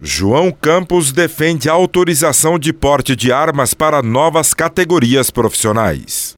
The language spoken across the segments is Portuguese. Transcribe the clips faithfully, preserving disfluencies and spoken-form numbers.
João Campos defende a autorização de porte de armas para novas categorias profissionais.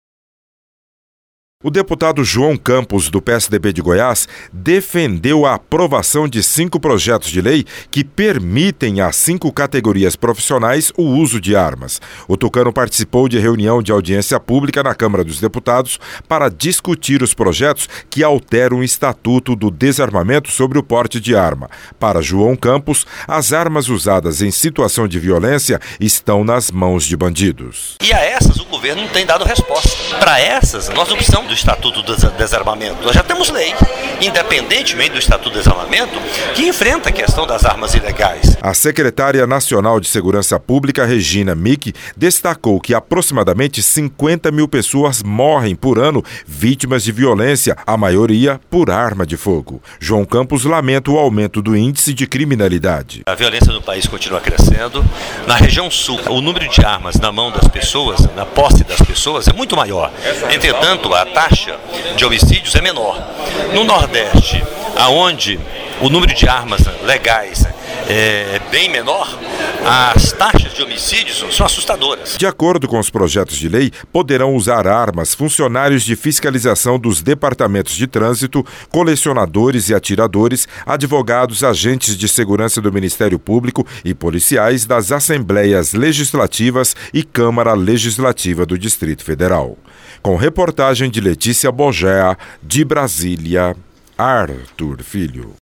O deputado João Campos, do P S D B de Goiás, defendeu a aprovação de cinco projetos de lei que permitem às cinco categorias profissionais o uso de armas. O tucano participou de reunião de audiência pública na Câmara dos Deputados para discutir os projetos que alteram o Estatuto do Desarmamento sobre o porte de arma. Para João Campos, as armas usadas em situação de violência estão nas mãos de bandidos. E a essas o governo não tem dado resposta. Para essas, nós não precisamos do Estatuto do Desarmamento. Nós já temos lei, independentemente do Estatuto do Desarmamento, que enfrenta a questão das armas ilegais. A secretária nacional de Segurança Pública, Regina Mick, destacou que aproximadamente cinquenta mil pessoas morrem por ano vítimas de violência, a maioria por arma de fogo. João Campos lamenta o aumento do índice de criminalidade. A violência no país continua crescendo. Na região sul, o número de armas na mão das pessoas, na posse das pessoas, é muito maior. Entretanto, a taxa de homicídios é menor. No Nordeste, aonde o número de armas legais é bem menor, as taxas de homicídios são assustadoras. De acordo com os projetos de lei, poderão usar armas funcionários de fiscalização dos departamentos de trânsito, colecionadores e atiradores, advogados, agentes de segurança do Ministério Público e policiais das Assembleias Legislativas e Câmara Legislativa do Distrito Federal. Com reportagem de Letícia Bogea, de Brasília, Arthur Filho.